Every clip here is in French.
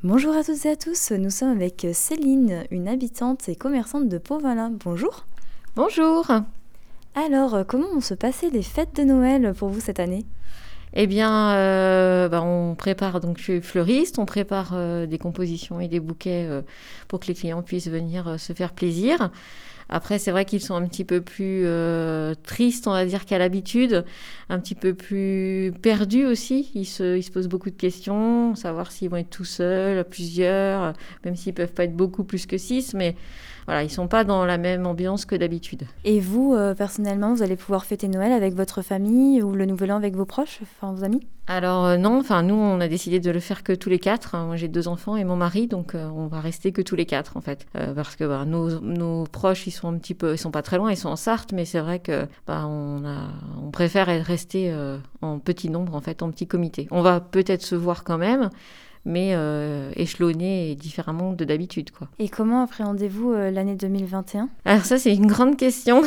Bonjour à toutes et à tous, nous sommes avec Céline, une habitante et commerçante de Pau-Valin. Bonjour. Bonjour. Alors, comment vont se passer les fêtes de Noël pour vous cette année? Eh bien, on prépare, donc je suis fleuriste, on prépare des compositions et des bouquets pour que les clients puissent venir se faire plaisir. Après, c'est vrai qu'ils sont un petit peu plus tristes, on va dire, qu'à l'habitude, un petit peu plus perdus aussi. Ils se posent beaucoup de questions, savoir s'ils vont être tout seuls, plusieurs, même s'ils peuvent pas être beaucoup plus que 6, mais voilà, ils sont pas dans la même ambiance que d'habitude. Et vous, personnellement, vous allez pouvoir fêter Noël avec votre famille ou le Nouvel An avec vos proches, enfin vos amis? Alors non, enfin nous on a décidé de le faire que tous les quatre. Moi j'ai 2 enfants et mon mari, donc on va rester que tous les quatre en fait, parce que nos proches ils sont pas très loin, ils sont en Sarthe, mais c'est vrai que on préfère rester en petit nombre en fait, en petit comité. On va peut-être se voir quand même, mais échelonné et différemment de d'habitude quoi. Et comment appréhendez-vous l'année 2021? Alors ça c'est une grande question.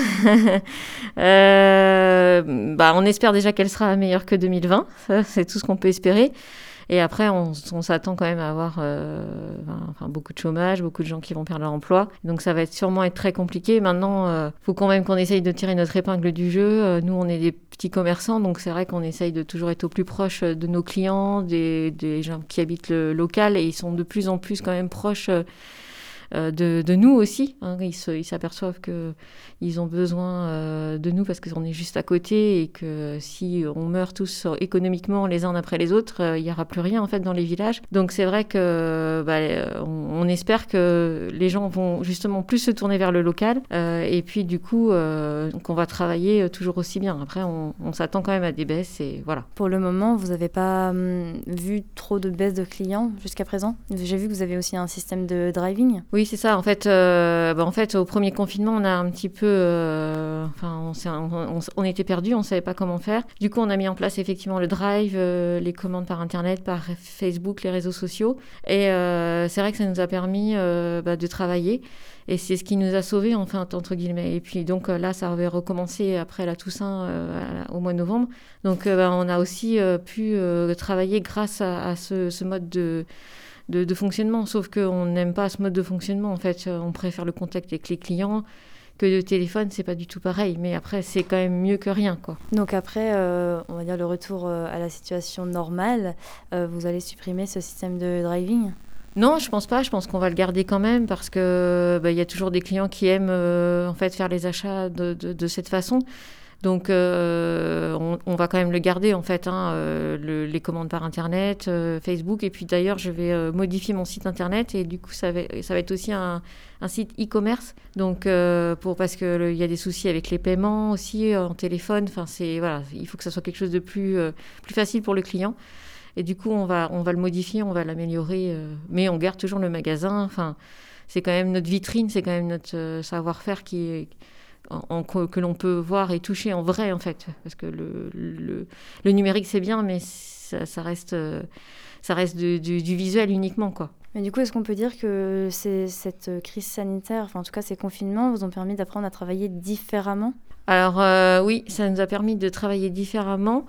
On espère déjà qu'elle sera meilleure que 2020, ça, c'est tout ce qu'on peut espérer. Et après, on s'attend quand même à avoir beaucoup de chômage, beaucoup de gens qui vont perdre leur emploi. Donc ça va sûrement être très compliqué. Maintenant, faut quand même qu'on essaye de tirer notre épingle du jeu. Nous, on est des petits commerçants, donc c'est vrai qu'on essaye de toujours être au plus proche de nos clients, des gens qui habitent le local, et ils sont de plus en plus quand même proches de nous aussi. Hein. Ils s'aperçoivent qu'ils ont besoin de nous parce qu'on est juste à côté, et que si on meurt tous économiquement les uns après les autres, il n'y aura plus rien en fait dans les villages. Donc c'est vrai que on espère que les gens vont justement plus se tourner vers le local, et puis du coup qu'on va travailler toujours aussi bien. Après on s'attend quand même à des baisses, et voilà. Pour le moment, vous n'avez pas vu trop de baisse de clients jusqu'à présent? J'ai vu que vous avez aussi un système de driving. Oui, c'est ça. En fait, au premier confinement, on a un petit peu, on était perdus, on savait pas comment faire. Du coup, on a mis en place effectivement le drive, les commandes par internet, par Facebook, les réseaux sociaux. Et c'est vrai que ça nous a permis de travailler. Et c'est ce qui nous a sauvés, enfin, entre guillemets. Et puis donc là, ça avait recommencé après la Toussaint au mois de novembre. Donc on a aussi pu travailler grâce à ce mode de fonctionnement, sauf qu'on n'aime pas ce mode de fonctionnement en fait, on préfère le contact avec les clients, que le téléphone c'est pas du tout pareil, mais après c'est quand même mieux que rien quoi. Donc après, on va dire le retour à la situation normale, vous allez supprimer ce système de driving? Non, je pense pas, je pense qu'on va le garder quand même, parce que il y a toujours des clients qui aiment en fait faire les achats de cette façon. Donc, on va quand même le garder, en fait, hein, les commandes par Internet, Facebook. Et puis, d'ailleurs, je vais modifier mon site Internet. Et du coup, ça va être aussi un site e-commerce. Donc, parce qu'il y a des soucis avec les paiements aussi en téléphone. Enfin, voilà, il faut que ça soit quelque chose de plus facile pour le client. Et du coup, on va le modifier, on va l'améliorer. Mais on garde toujours le magasin. Enfin, c'est quand même notre vitrine, c'est quand même notre savoir-faire que l'on peut voir et toucher en vrai en fait, parce que le numérique c'est bien, mais ça reste du visuel uniquement quoi. Mais du coup, est-ce qu'on peut dire que cette crise sanitaire, enfin en tout cas ces confinements, vous ont permis d'apprendre à travailler différemment? Alors oui, ça nous a permis de travailler différemment,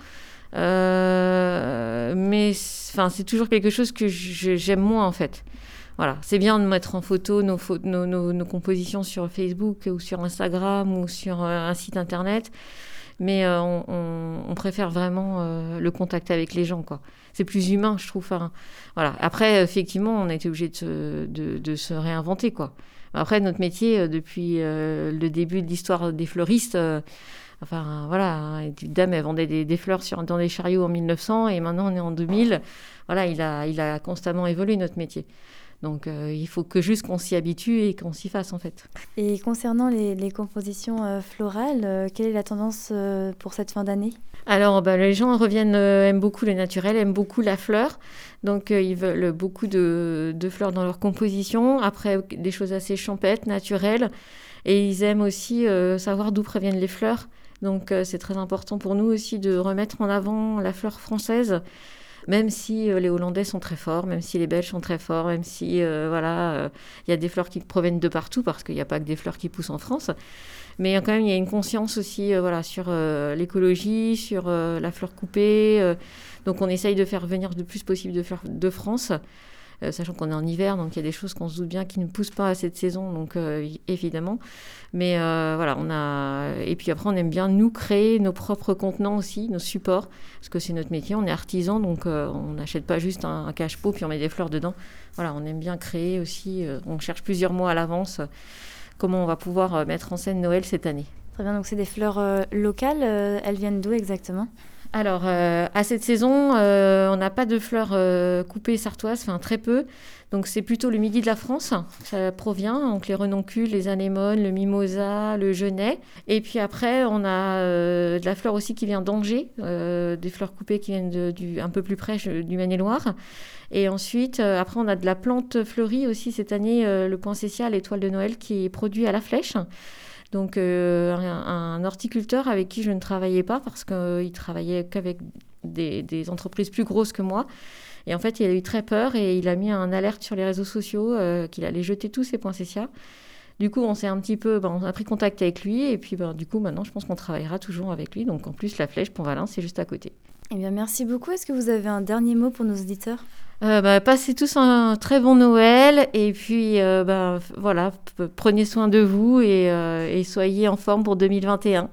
mais c'est toujours quelque chose que j'aime moins en fait. Voilà, c'est bien de mettre en photo nos compositions sur Facebook ou sur Instagram ou sur un site internet, mais on préfère vraiment le contact avec les gens, quoi. C'est plus humain, je trouve. Enfin, voilà. Après, effectivement, on a été obligé de se réinventer, quoi. Après, notre métier, depuis le début de l'histoire des fleuristes, voilà, une dame, elle vendait des fleurs dans des chariots en 1900, et maintenant on est en 2000. Voilà, il a constamment évolué, notre métier. Donc il faut que juste qu'on s'y habitue et qu'on s'y fasse en fait. Et concernant les compositions florales, quelle est la tendance pour cette fin d'année? Alors les gens aiment beaucoup le naturel, aiment beaucoup la fleur. Donc ils veulent beaucoup de fleurs dans leur composition. Après, des choses assez champêtres, naturelles. Et ils aiment aussi savoir d'où proviennent les fleurs. Donc c'est très important pour nous aussi de remettre en avant la fleur française. Même si les Hollandais sont très forts, même si les Belges sont très forts, même si y a des fleurs qui proviennent de partout, parce qu'il n'y a pas que des fleurs qui poussent en France. Mais quand même, il y a une conscience aussi sur l'écologie, sur la fleur coupée. Donc on essaye de faire venir le plus possible de fleurs de France. sachant qu'on est en hiver, donc il y a des choses qu'on se doute bien qui ne poussent pas à cette saison, donc évidemment. Mais voilà, et puis après, on aime bien nous créer nos propres contenants aussi, nos supports, parce que c'est notre métier, on est artisan, donc on n'achète pas juste un cache-pot puis on met des fleurs dedans. Voilà, on aime bien créer aussi, on cherche plusieurs mois à l'avance comment on va pouvoir mettre en scène Noël cette année. Très bien, donc c'est des fleurs locales, elles viennent d'où exactement ? Alors, à cette saison, on n'a pas de fleurs coupées sartoises, enfin très peu. Donc, c'est plutôt le midi de la France, ça provient. Donc, les renoncules, les anémones, le mimosa, le genêt. Et puis après, on a de la fleur aussi qui vient d'Angers, des fleurs coupées qui viennent un peu plus près du Maine-et-Loire. Et ensuite, après, on a de la plante fleurie aussi cette année, le poinsettia, l'étoile de Noël, qui est produit à la flèche. Donc un horticulteur avec qui je ne travaillais pas parce qu'il travaillait qu'avec des entreprises plus grosses que moi. Et en fait, il a eu très peur et il a mis un alerte sur les réseaux sociaux qu'il allait jeter tous ses poinsettias. Du coup, on a pris contact avec lui et puis du coup, maintenant, je pense qu'on travaillera toujours avec lui. Donc en plus, la flèche Pont-Valin, c'est juste à côté. Eh bien, merci beaucoup. Est-ce que vous avez un dernier mot pour nos auditeurs ? Passez tous un très bon Noël et puis voilà, prenez soin de vous et soyez en forme pour 2021.